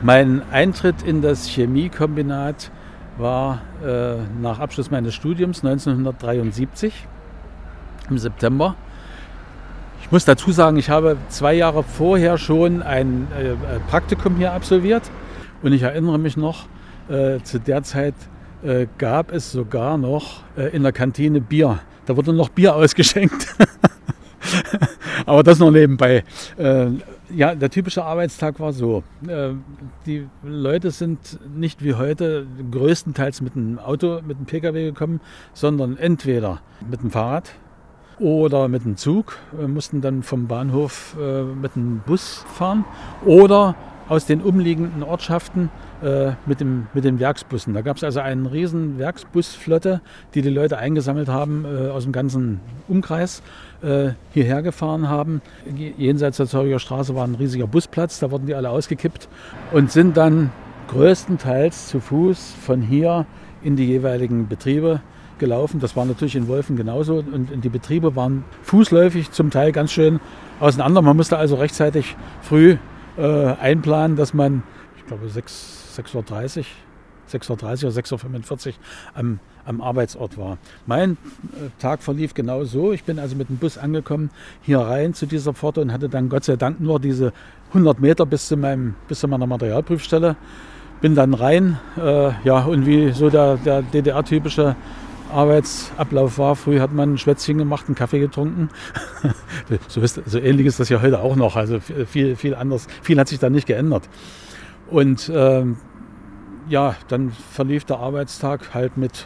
Mein Eintritt in das Chemiekombinat war nach Abschluss meines Studiums 1973 im September. Ich muss dazu sagen, ich habe 2 Jahre vorher schon ein Praktikum hier absolviert und ich erinnere mich noch, zu der Zeit gab es sogar noch in der Kantine Bier. Da wurde noch Bier ausgeschenkt. Aber das noch nebenbei. Ja, der typische Arbeitstag war so. Die Leute sind nicht wie heute größtenteils mit dem Auto, mit dem Pkw gekommen, sondern entweder mit dem Fahrrad oder mit dem Zug, mussten dann vom Bahnhof mit dem Bus fahren oder aus den umliegenden Ortschaften mit den Werksbussen. Da gab es also eine riesen Werksbusflotte, die Leute eingesammelt haben aus dem ganzen Umkreis, hierher gefahren haben. Jenseits der Zürcher Straße war ein riesiger Busplatz, da wurden die alle ausgekippt und sind dann größtenteils zu Fuß von hier in die jeweiligen Betriebe gelaufen. Das war natürlich in Wolfen genauso und die Betriebe waren fußläufig zum Teil ganz schön auseinander. Man musste also rechtzeitig früh einplanen, dass man, ich glaube 6.30 Uhr oder 6.45 Uhr am Arbeitsort war. Mein Tag verlief genau so. Ich bin also mit dem Bus angekommen, hier rein zu dieser Pforte und hatte dann Gott sei Dank nur diese 100 Meter bis zu meiner Materialprüfstelle. Bin dann rein, und wie so der DDR-typische Arbeitsablauf war. Früh hat man ein Schwätzchen gemacht, einen Kaffee getrunken. So ähnlich ist das ja heute auch noch. Also viel anders. Viel hat sich da nicht geändert. Und dann verlief der Arbeitstag halt mit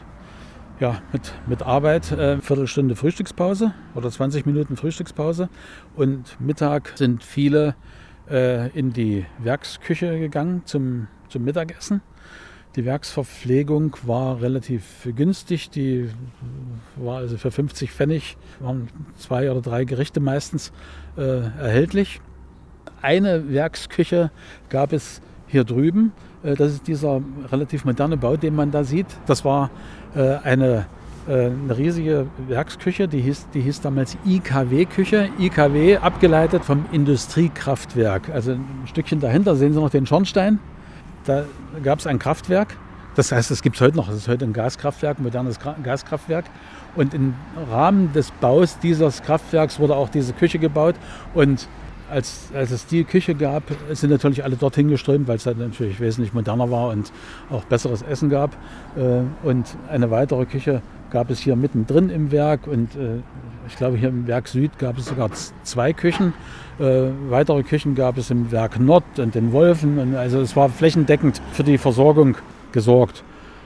Arbeit, Viertelstunde Frühstückspause oder 20 Minuten Frühstückspause. Und Mittag sind viele in die Werksküche gegangen zum Mittagessen. Die Werksverpflegung war relativ günstig, die war also für 50 Pfennig, waren 2 oder 3 Gerichte meistens erhältlich. Eine Werksküche gab es hier drüben, das ist dieser relativ moderne Bau, den man da sieht. Das war eine riesige Werksküche, die hieß damals IKW-Küche, IKW abgeleitet vom Industriekraftwerk. Also ein Stückchen dahinter sehen Sie noch den Schornstein. Da gab es ein Kraftwerk, das heißt, es gibt es heute noch, es ist heute ein Gaskraftwerk, ein modernes Gaskraftwerk. Und im Rahmen des Baus dieses Kraftwerks wurde auch diese Küche gebaut. Und als es die Küche gab, sind natürlich alle dorthin geströmt, weil es dann natürlich wesentlich moderner war und auch besseres Essen gab. Und eine weitere Küche gab es hier mittendrin im Werk und ich glaube hier im Werk Süd gab es sogar 2 Küchen. Weitere Küchen gab es im Werk Nord und in Wolfen. Und also es war flächendeckend für die Versorgung gesorgt.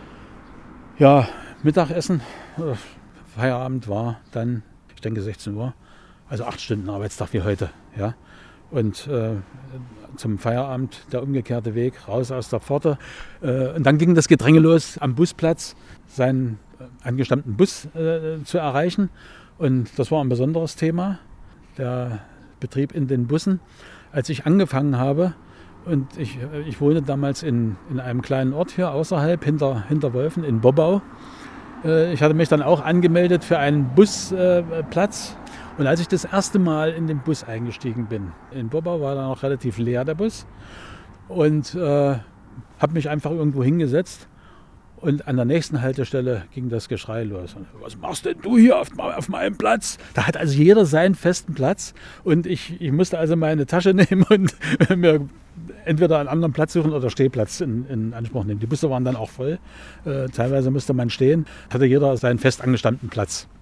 Ja, Mittagessen, Feierabend war dann, ich denke 16 Uhr, also 8 Stunden Arbeitstag wie heute. Ja. Und zum Feierabend der umgekehrte Weg, raus aus der Pforte. Und dann ging das Gedränge los, am Busplatz seinen angestammten Bus zu erreichen. Und das war ein besonderes Thema, der Betrieb in den Bussen. Als ich angefangen habe, und ich wohnte damals in einem kleinen Ort hier außerhalb, hinter Wolfen, in Bobbau. Ich hatte mich dann auch angemeldet für einen Busplatz. Und als ich das erste Mal in den Bus eingestiegen bin, in Bobbau war da noch relativ leer der Bus und habe mich einfach irgendwo hingesetzt und an der nächsten Haltestelle ging das Geschrei los. Und, was machst denn du hier auf meinem Platz? Da hat also jeder seinen festen Platz und ich musste also meine Tasche nehmen und mir entweder einen anderen Platz suchen oder Stehplatz in Anspruch nehmen. Die Busse waren dann auch voll, teilweise musste man stehen, hatte jeder seinen fest angestammten Platz.